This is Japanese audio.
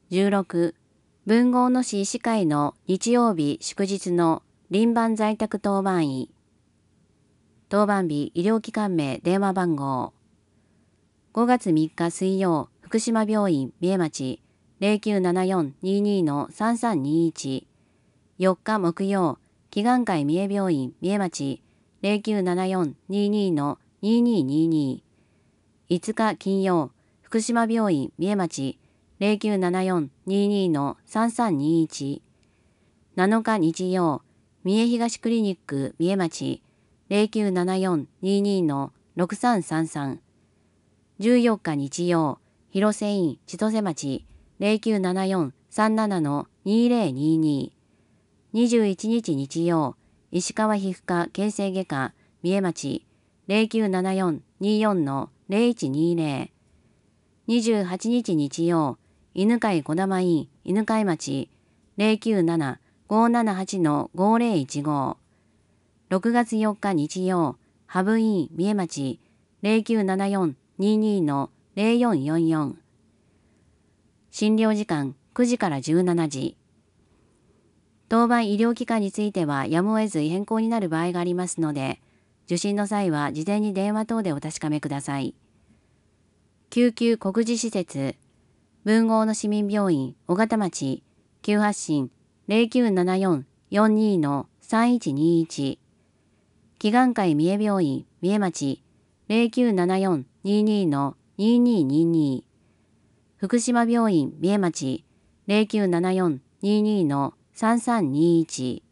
16、文豪の市医師会の日曜日祝日の輪番在宅当番医。当番日医療機関名電話番号。5月3日水曜、福島病院三重町 0974-22-3321。4日木曜、祈願会三重病院三重町 0974-22-2222。5日金曜、福島病院三重町 0974-22-3321。7日日曜、三重東クリニック三重町 0974-22-6333。14日日曜、広瀬院千歳町 0974-37-2022。21日日曜、石川皮膚科形成外科三重町 0974-24-0120。28日日曜、犬飼児玉院犬飼町 097-578-5015。6月4日日曜、ハブ院三重町 0974-22-0444。診療時間9時から17時。当番医療機関についてはやむを得ず変更になる場合がありますので、受診の際は事前に電話等でお確かめください。救急告示施設、文豪の市民病院尾形町急発進 0974-42-3121。祈願会三重病院三重町 0974-22-2222。福島病院三重町 0974-22-3321。